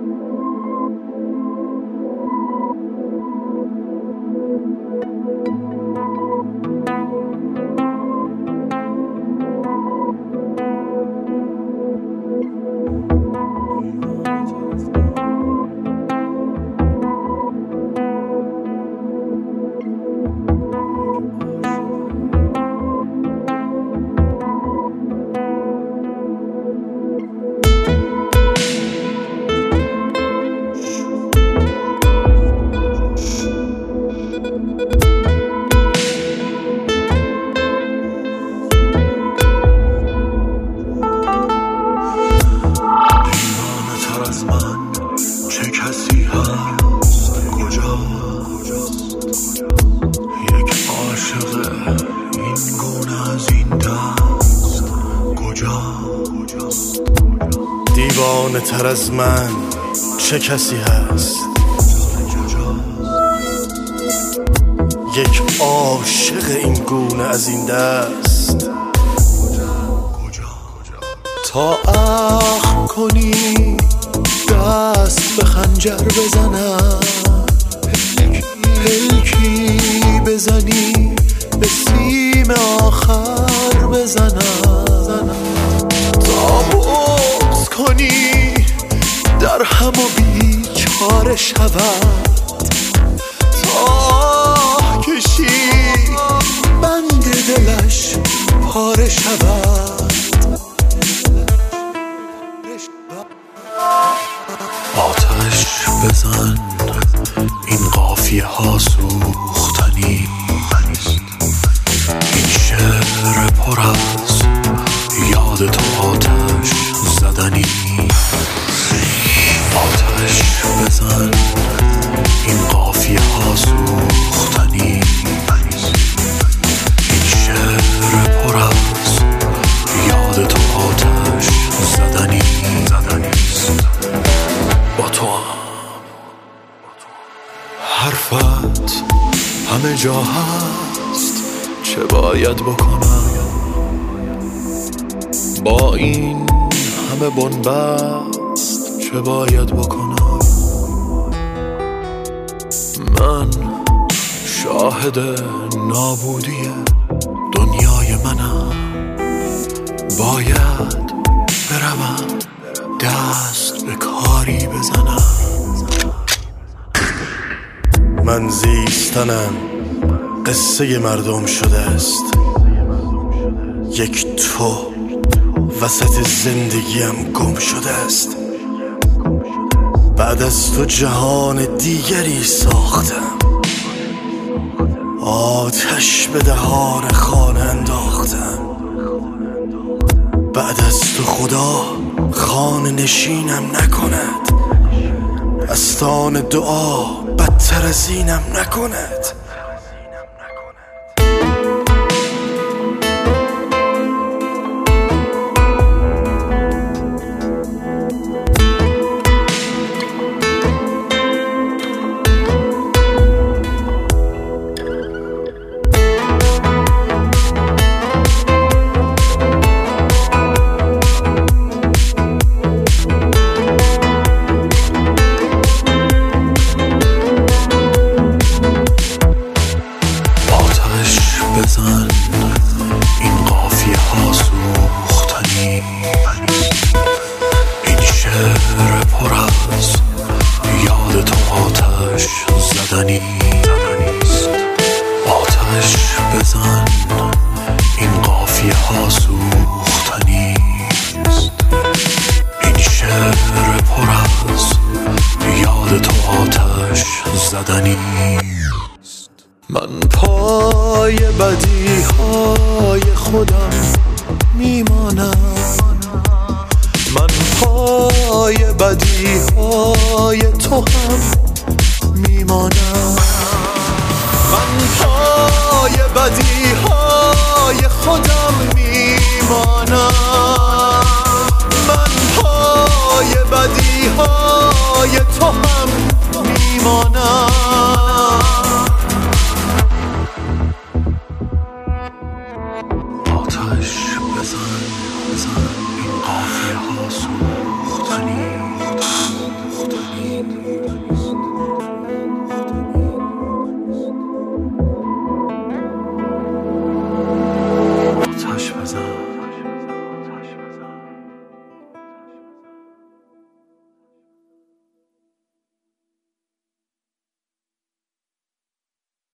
دیوانه تر از من چه کسی هست؟ یک عاشق این گونه از این دست. تا اخم کنی دست به خنجر بزنم، پلکی بزنی به سیم آخر بزنم، تا بغض کنی در هم و بیچاره شود، تا کشی بند دلش پاره شود. آتش بزن این قافیه ها سوختنی، این شعر پر از یاد تو آتش زدنی. آتش بزن این قافیه ها سوختنی، این شعر پر از یاد تو آتش زدنی. با تو حرفت همه جا هست، چه باید بکنم با این همه بنبست؟ چه باید بکنم؟ من شاهد نابودی دنیای منم، باید بروم دست به کاری بزنم. من زیستنم قصه مردم شده است، یک تو وسط زندگیم گم شده است. بعد از تو جهان دیگری ساختم، آتش به دهان خانه انداختم. بعد از تو خدا خانه نشینم نکند، استان دعا بدتر از اینم نکند. بزن این قافیه ها سوختنی، این شعر پر از یاد تو آتش زدنی. آتش بزن این قافیه ها سوختنی، این شعر پر از یاد تو آتش زدنی. من پای بدی های خودم میمانم، من پای بدی های تو هم میمانم. من پای بدی های خودم میمانم، من پای بدی های تو هم میمانم. آتش بزن این قافیه ها